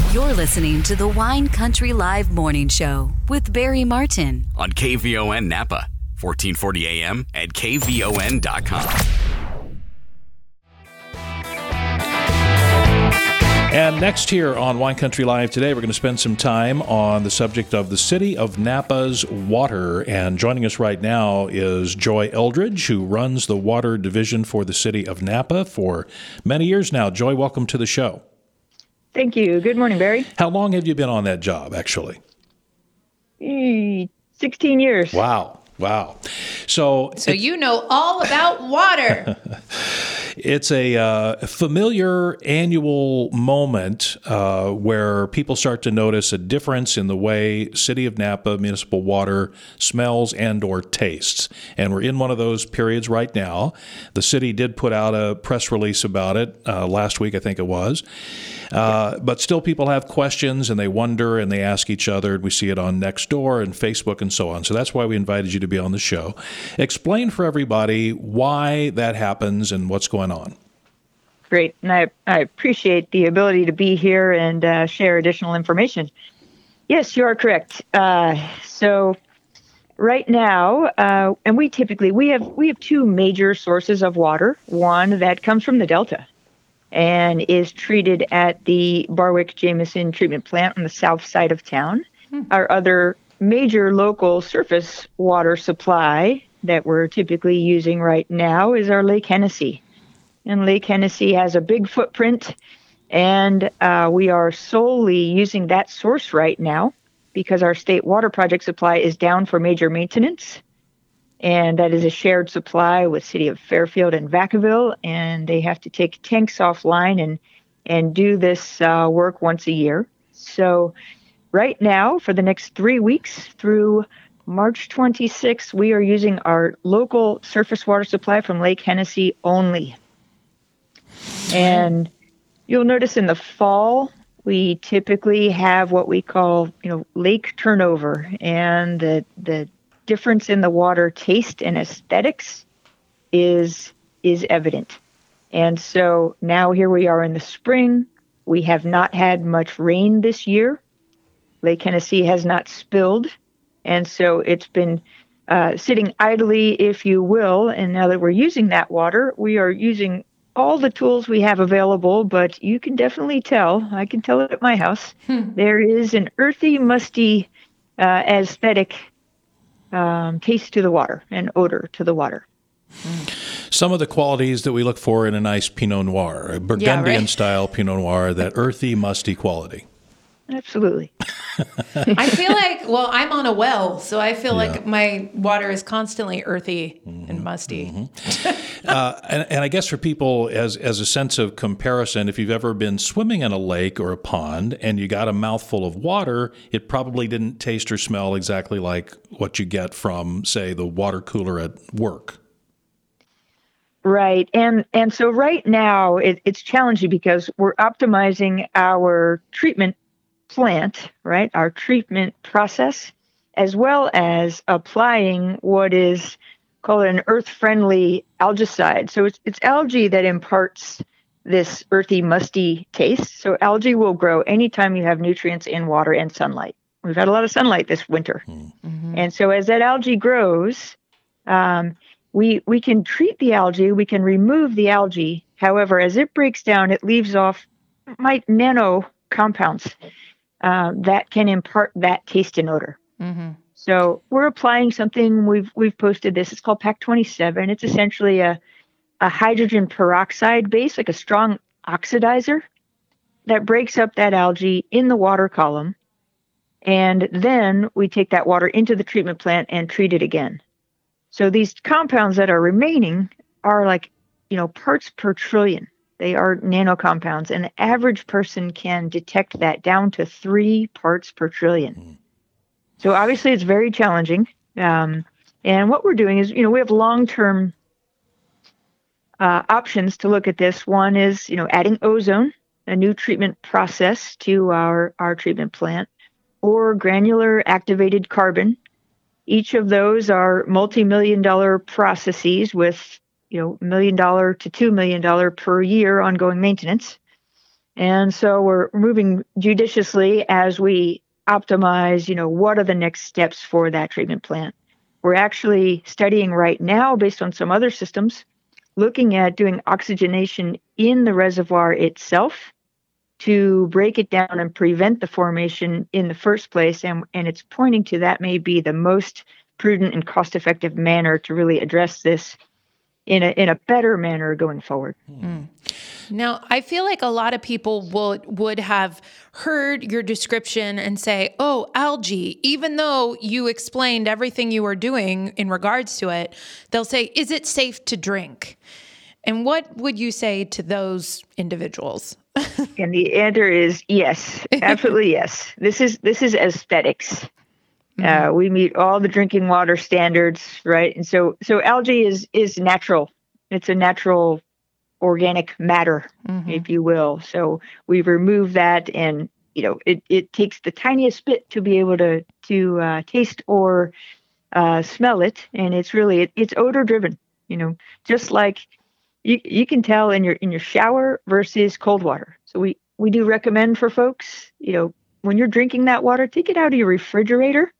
You're listening to the Wine Country Live Morning Show with Barry Martin on KVON Napa, 1440 AM and KVON.com. And next here on Wine Country Live today, we're going to spend some time on the subject of the City of Napa's water. And joining us right now is Joy Eldridge, who runs the water division for the City of Napa for many years now. Joy, welcome to the show. Thank you. Good morning, Barry. How long have you been on that job, actually? 16 years. Wow. So you know all about water. It's a familiar annual moment where people start to notice a difference in the way City of Napa municipal water smells and or tastes. And we're in one of those periods right now. The city did put out a press release about it last week, I think it was. But still people have questions and they wonder and they ask each other. We see it on Nextdoor and Facebook and so on. So that's why we invited you to be on the show. Explain for everybody why that happens and what's going on. Great. And I appreciate the ability to be here and share additional information. Yes, you are correct. So right now, and we have two major sources of water. One that comes from the Delta and is treated at the Barwick-Jameson treatment plant on the south side of town. Our other major local surface water supply that we're typically using right now is our Lake Hennessy. And Lake Hennessy has a big footprint, and we are solely using that source right now because our state water project supply is down for major maintenance. And that is a shared supply with City of Fairfield and Vacaville, and they have to take tanks offline and do this work once a year. So right now, for the next 3 weeks through March 26th, we are using our local surface water supply from Lake Hennessy only. And you'll notice in the fall, we typically have what we call, lake turnover, and the difference in the water taste and aesthetics is evident. And so now here we are in the spring. We have not had much rain this year. Lake Hennessy has not spilled. And so it's been sitting idly, if you will. And now that we're using that water, we are using all the tools we have available, but you can definitely tell, I can tell it at my house, there is an earthy, musty aesthetic taste to the water and odor to the water. Some of the qualities that we look for in a nice Pinot Noir, a Burgundian-style Pinot Noir, that earthy, musty quality. Absolutely. I feel like, I'm on a well, so I feel like my water is constantly earthy and musty. And I guess for people, as a sense of comparison, if you've ever been swimming in a lake or a pond and you got a mouthful of water, it probably didn't taste or smell exactly like what you get from, say, the water cooler at work. Right. And so right now it's challenging because we're optimizing our treatment plant, right, our treatment process, as well as applying what is called an earth-friendly algicide. So it's algae that imparts this earthy, musty taste. So algae will grow anytime you have nutrients in water and sunlight. We've had a lot of sunlight this winter. Mm-hmm. And so as that algae grows, we can treat the algae, we can remove the algae. However, as it breaks down, it leaves off nano compounds that can impart that taste and odor. Mm-hmm. So we're applying something, we've posted this, it's called PAC 27. It's essentially a hydrogen peroxide base, like a strong oxidizer that breaks up that algae in the water column. And then we take that water into the treatment plant and treat it again. So these compounds that are remaining are like, parts per trillion. They are nano compounds, and the average person can detect that down to 3 parts per trillion. So obviously it's very challenging. And what we're doing is, we have long-term options to look at this. One is, adding ozone, a new treatment process to our treatment plant, or granular activated carbon. Each of those are multi-million-dollar processes with $1 million to $2 million per year ongoing maintenance. And so we're moving judiciously as we optimize, what are the next steps for that treatment plant. We're actually studying right now, based on some other systems, looking at doing oxygenation in the reservoir itself to break it down and prevent the formation in the first place. And it's pointing to that may be the most prudent and cost-effective manner to really address this in a better manner going forward. Now, I feel like a lot of people would have heard your description and say, oh, algae, even though you explained everything you were doing in regards to it, they'll say, is it safe to drink? And what would you say to those individuals? And the answer is yes, absolutely yes. This is aesthetics. We meet all the drinking water standards, right? And so algae is natural. It's a natural organic matter, if you will. So we remove that, and it takes the tiniest bit to be able to taste or smell it, and it's really it's odor driven. Just like you can tell in your shower versus cold water. So we do recommend for folks, when you're drinking that water, take it out of your refrigerator.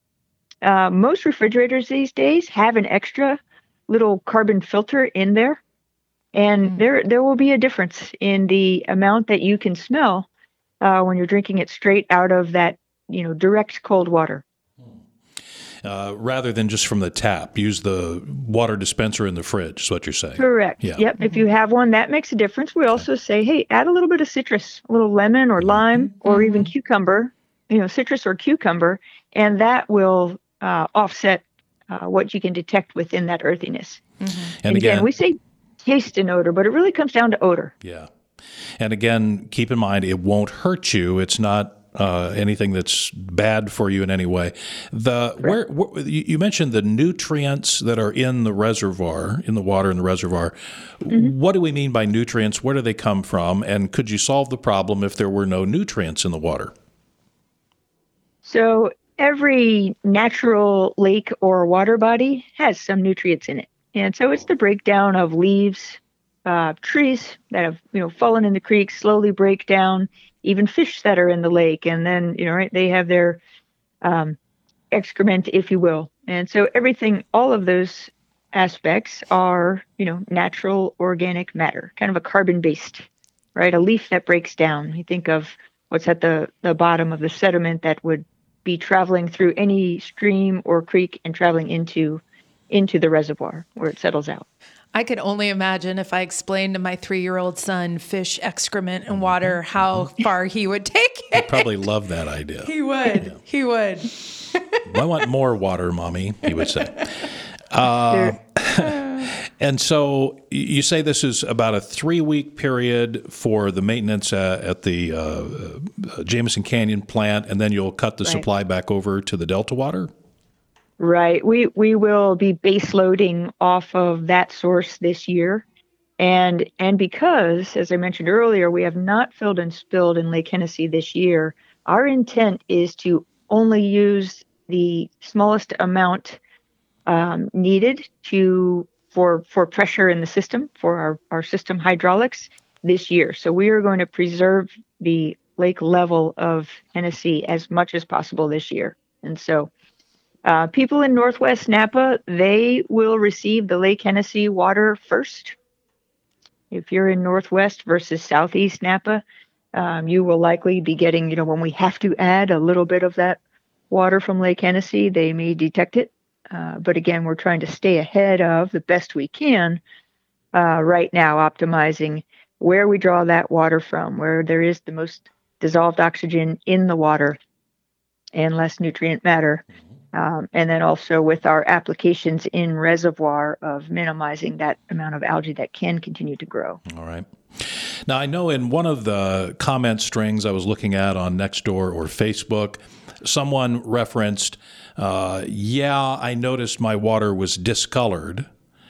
Most refrigerators these days have an extra little carbon filter in there, and there will be a difference in the amount that you can smell when you're drinking it straight out of that direct cold water. Rather than just from the tap, use the water dispenser in the fridge, is what you're saying. Correct. Yeah. Yep. If you have one, that makes a difference. We also say, hey, add a little bit of citrus, a little lemon or lime, or even cucumber, citrus or cucumber, and that will offset what you can detect within that earthiness. And again, we say taste and odor, but it really comes down to odor. Yeah. And again, keep in mind, it won't hurt you. It's not anything that's bad for you in any way. Where you mentioned the nutrients that are in the reservoir, in the water in the reservoir. What do we mean by nutrients? Where do they come from? And could you solve the problem if there were no nutrients in the water? So every natural lake or water body has some nutrients in it. And so it's the breakdown of leaves, trees that have fallen in the creek, slowly break down, even fish that are in the lake, and then they have their excrement, if you will. And so everything, all of those aspects are natural organic matter, kind of a carbon based, right? A leaf that breaks down. You think of what's at the bottom of the sediment that would be traveling through any stream or creek and traveling into the reservoir where it settles out. I could only imagine if I explained to my 3-year-old son fish excrement and water, how far he would take it. He'd probably love that idea. He would. Yeah. He would. I want more water, Mommy, he would say. And so you say this is about a 3-week period for the maintenance at the Jameson Canyon plant, and then you'll cut the supply back over to the Delta water? Right. We will be base loading off of that source this year. And because, as I mentioned earlier, we have not filled and spilled in Lake Hennessy this year, our intent is to only use the smallest amount needed for pressure in the system, for our system hydraulics this year. So we are going to preserve the lake level of Hennessy as much as possible this year. And so people in Northwest Napa, they will receive the Lake Hennessy water first. If you're in Northwest versus Southeast Napa, you will likely be getting, when we have to add a little bit of that water from Lake Hennessy, they may detect it. But again, we're trying to stay ahead of the best we can right now, optimizing where we draw that water from, where there is the most dissolved oxygen in the water and less nutrient matter. And then also with our applications in reservoir of minimizing that amount of algae that can continue to grow. All right. Now, I know in one of the comment strings I was looking at on Nextdoor or Facebook, someone referenced, I noticed my water was discolored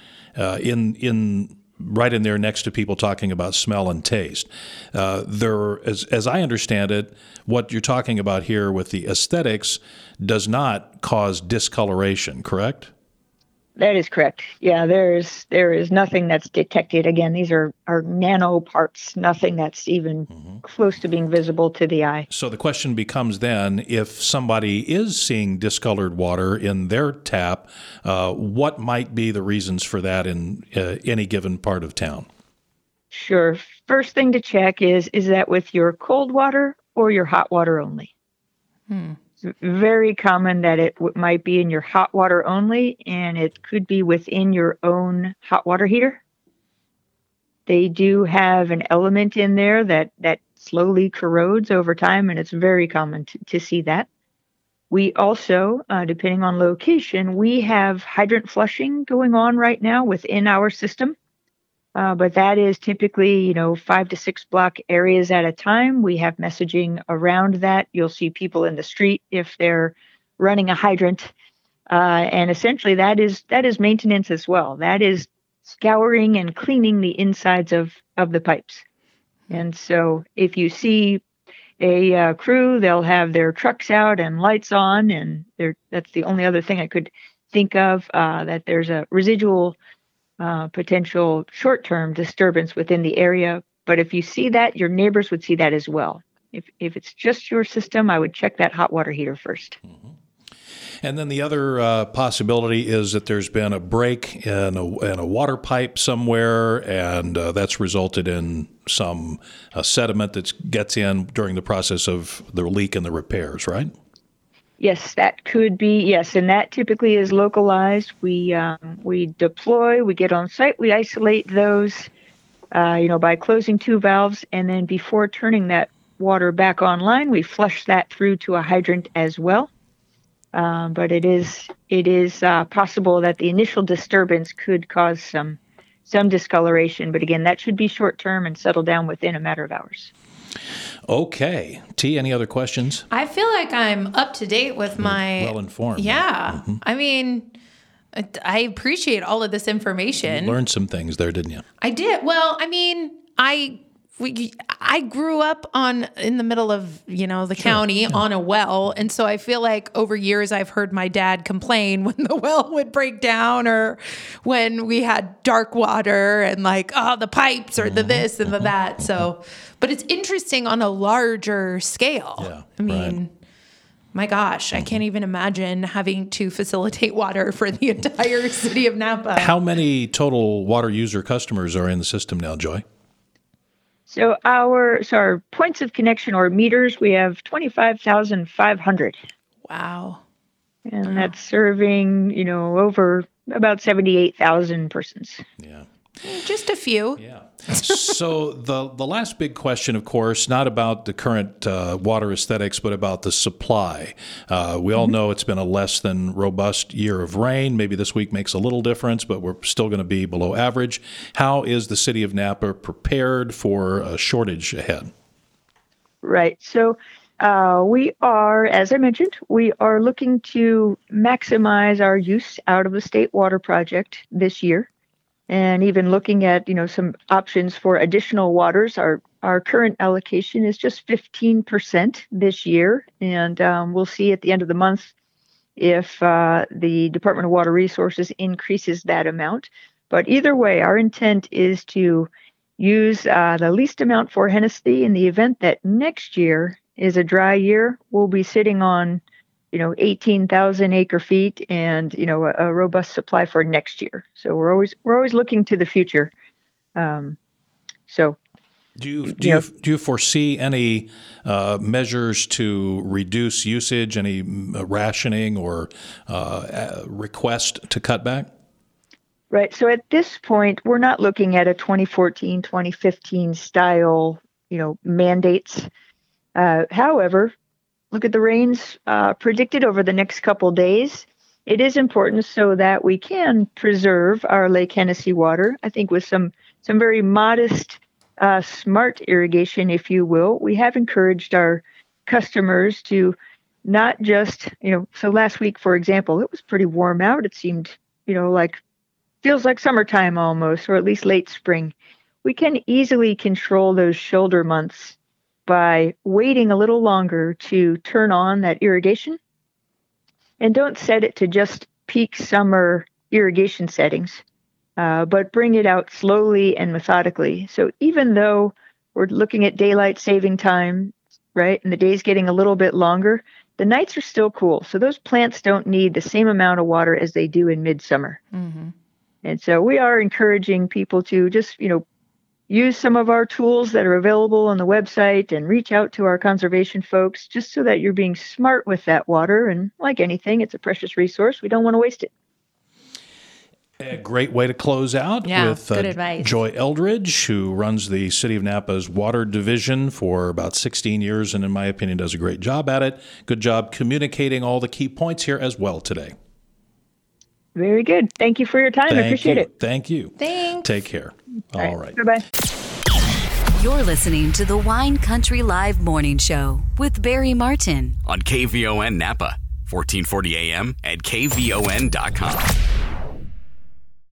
right in there next to people talking about smell and taste. As I understand it, what you're talking about here with the aesthetics does not cause discoloration, correct? That is correct. Yeah, there is nothing that's detected. Again, these are nano parts, nothing that's even close to being visible to the eye. So the question becomes then, if somebody is seeing discolored water in their tap, what might be the reasons for that in any given part of town? Sure. First thing to check is that with your cold water or your hot water only? It's very common that it might be in your hot water only, and it could be within your own hot water heater. They do have an element in there that slowly corrodes over time, and it's very common to see that. We also, depending on location, we have hydrant flushing going on right now within our system. But that is typically, 5 to 6 block areas at a time. We have messaging around that. You'll see people in the street if they're running a hydrant. And essentially that is maintenance as well. That is scouring and cleaning the insides of the pipes. And so if you see a crew, they'll have their trucks out and lights on. And that's the only other thing I could think of, that there's a residual potential short-term disturbance within the area. But if you see that, your neighbors would see that as well. If it's just your system, I would check that hot water heater first. Mm-hmm. And then the other possibility is that there's been a break in a water pipe somewhere, and that's resulted in some sediment that gets in during the process of the leak and the repairs, right? Yes, that could be, yes, and that typically is localized. We deploy, we get on site, we isolate those, by closing 2 valves, and then before turning that water back online, we flush that through to a hydrant as well. But it is possible that the initial disturbance could cause some discoloration, but again, that should be short term and settle down within a matter of hours. Okay. T, any other questions? I feel like I'm up to date with my... Well informed. Yeah. Mm-hmm. I mean, I appreciate all of this information. You learned some things there, didn't you? I did. Well, I mean, I grew up in the middle of, the county on a well. And so I feel like over years I've heard my dad complain when the well would break down or when we had dark water and the pipes or the this and the that. So, but it's interesting on a larger scale. Yeah, I mean, my gosh, I can't even imagine having to facilitate water for the entire city of Napa. How many total water user customers are in the system now, Joy? So our points of connection or meters, we have 25,500. Wow. And that's serving, over about 78,000 persons. Yeah. Just a few. Yeah. So the last big question, of course, not about the current water aesthetics, but about the supply. We all know it's been a less than robust year of rain. Maybe this week makes a little difference, but we're still going to be below average. How is the city of Napa prepared for a shortage ahead? Right. So we are, as I mentioned, we are looking to maximize our use out of the State Water Project this year. And even looking at, some options for additional waters. Our current allocation is just 15% this year. And we'll see at the end of the month if the Department of Water Resources increases that amount. But either way, our intent is to use the least amount for Hennessy in the event that next year is a dry year. We'll be sitting on 18,000 acre feet and, a robust supply for next year. So we're always looking to the future. Do you foresee any measures to reduce usage, any rationing or request to cut back? Right. So at this point, we're not looking at a 2014, 2015 style, mandates. However, look at the rains predicted over the next couple days. It is important so that we can preserve our Lake Hennessy water. I think with some very modest, smart irrigation, if you will. We have encouraged our customers to not just, so last week, for example, it was pretty warm out. It seemed, feels like summertime almost, or at least late spring. We can easily control those shoulder months by waiting a little longer to turn on that irrigation. And don't set it to just peak summer irrigation settings, but bring it out slowly and methodically. So even though we're looking at daylight saving time, right, and the day's getting a little bit longer, the nights are still cool. So those plants don't need the same amount of water as they do in midsummer. Mm-hmm. And so we are encouraging people to just, use some of our tools that are available on the website and reach out to our conservation folks just so that you're being smart with that water. And like anything, it's a precious resource. We don't want to waste it. A great way to close out with good advice. Joy Eldridge, who runs the City of Napa's water division for about 16 years and, in my opinion, does a great job at it. Good job communicating all the key points here as well today. Very good. Thank you for your time. I appreciate it. Thank you. Thanks. Take care. All right. Bye-bye. You're listening to the Wine Country Live Morning Show with Barry Martin on KVON Napa, 1440 AM and KVON.com.